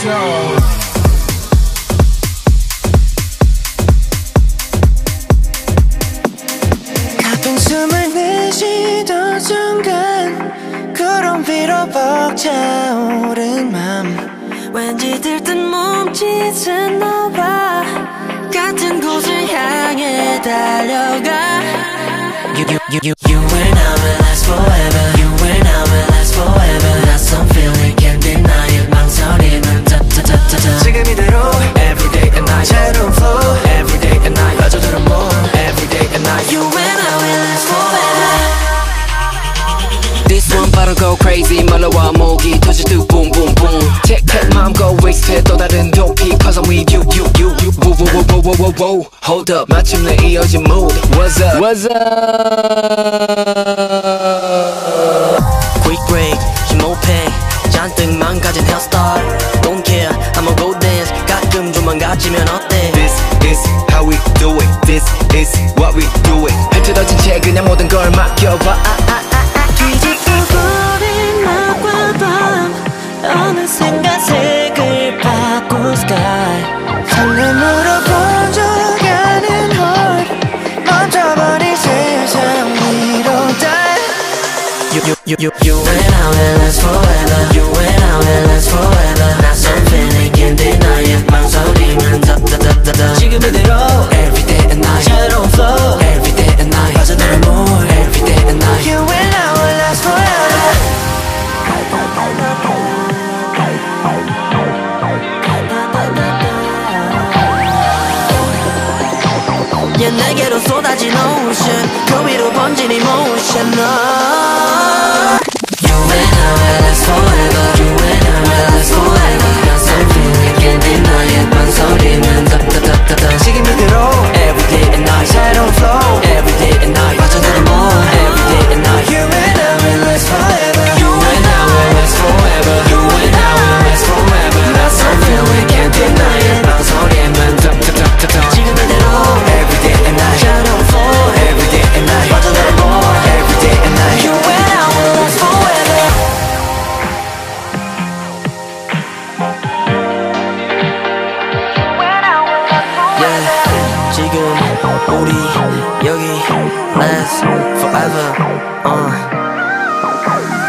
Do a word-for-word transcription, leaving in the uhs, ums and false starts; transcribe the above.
있어. 가쁜 숨을 내쉬던 순간 구름 위로 벅차오른 맘 왠지 들뜬 몸짓은 너와 같은 곳을 향해 달려가 You, you, you, you, you and I will last forever. You and I will last forever. 낯선 feeling can't deny it. 망설임은 다다다다다 지금 이대로 Every day and night 새로운 flow Every day and night 빠져들어 more Every day and night You and I will last forever. This one 바로 go crazy 말로와 목이 터질 듯 boom boom boom Tick tick 마음 go wasted 또 다른 도피 Cause I'm with you you you you Woo woo woo woo woo woo Hold up 마침내 이어진 mood What's up What's up Quick break 심호흡해 잔뜩 망가진 hairstyle Don't care I'ma go dance 가끔 좀만 가지면 어때 This is how we do it This is what we do it 펼쳐진 채 그냥 모든 걸 맡겨봐 아, 아, 뒤집어버린 낮과 밤 어느샌가 색을 바꾼 sky 설렘으로 번져가는 heart 멈춰버린 세상 위로 dive You, you, you, you, you and I will last forever You and I will last forever 낯선 feeling can't deny it 망설임은 다다다다다 지금 이대로 Every day and night 새로운 flow Every day and night 빠져들어 more Every day and night You and I will last forever yeah, 내게로 쏟아진 ocean 그 위로 번진 emotion no. You and I will last forever You and I will last forever 낯선 feeling can't deny it 망설임은 다다다다다 지금 이대로 Every day and night 새로운 flow Every day and night 빠져들어 more Every day and night You and I will last forever You and I will last forever You and I will last forever 낯선 feeling can't deny it 망설임은 다다다다다 지금 이대로 Every day and night 새로운 flow Every day and night 빠져들어 more Every day and night You and I will last forever Yeah, 지금 우리 여기 last forever uh.